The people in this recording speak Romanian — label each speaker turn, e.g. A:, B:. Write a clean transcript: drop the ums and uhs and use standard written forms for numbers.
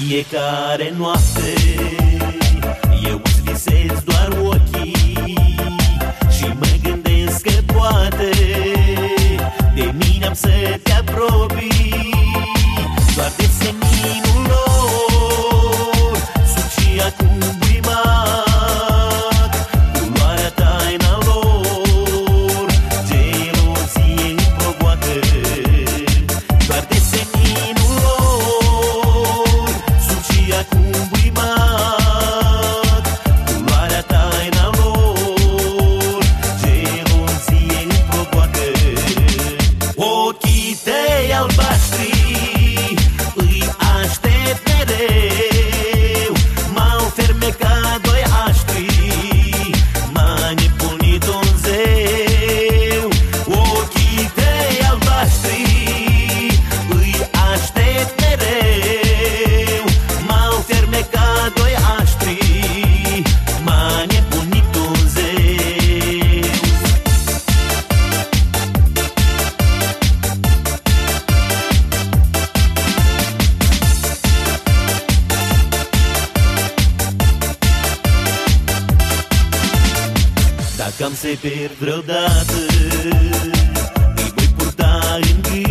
A: fiecare noapte eu îți visez doar ochii și mă gândesc că poate de mine am să te apropii. Doar de seninul lor sunt și acum buimat, culoarea taina lor gelozie îmi provoacă. Doar de seninul lor sunt și acum buimat, culoarea taina lor gelozie îmi provoacă. Ochii tăi albaștri îi aștept mereu, m-au fermecat doi aștri, m-a nebunit un zeu. Ochii tăi albaștri îi aștept mereu, m-au fermecat doi aștri, m-a nebunit un zeu. Dacă am să-i pierd vreodată, îi voi purta în gând